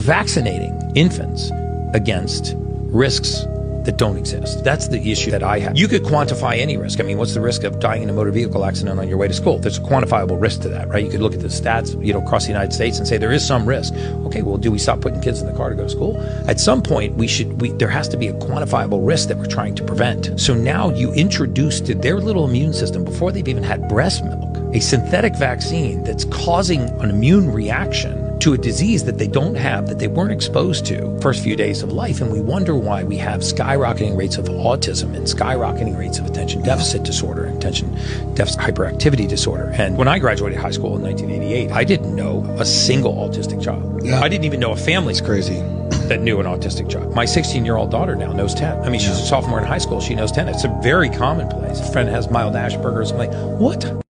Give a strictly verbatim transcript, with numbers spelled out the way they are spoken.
vaccinating infants against risks that don't exist. That's the issue that I have. You could quantify any risk. I mean, what's the risk of dying in a motor vehicle accident on your way to school? There's a quantifiable risk to that, right? You could look at the stats, you know, across the United States and say there is some risk. Okay, well, do we stop putting kids in the car to go to school? At some point, we should. We, there has to be a quantifiable risk that we're trying to prevent. So now you introduce to their little immune system, before they've even had breast milk, a synthetic vaccine that's causing an immune reaction to a disease that they don't have, that they weren't exposed to first few days of life. And we wonder why we have skyrocketing rates of autism and skyrocketing rates of attention deficit disorder and attention deficit hyperactivity disorder. And when I graduated high school in nineteen eighty-eight, I didn't know a single autistic child. Yeah. I didn't even know a family. It's crazy. That knew an autistic child. My sixteen-year-old daughter now knows ten. I mean, she's a sophomore in high school. She knows ten. It's a very commonplace. A friend has mild Asperger's. I'm like, what?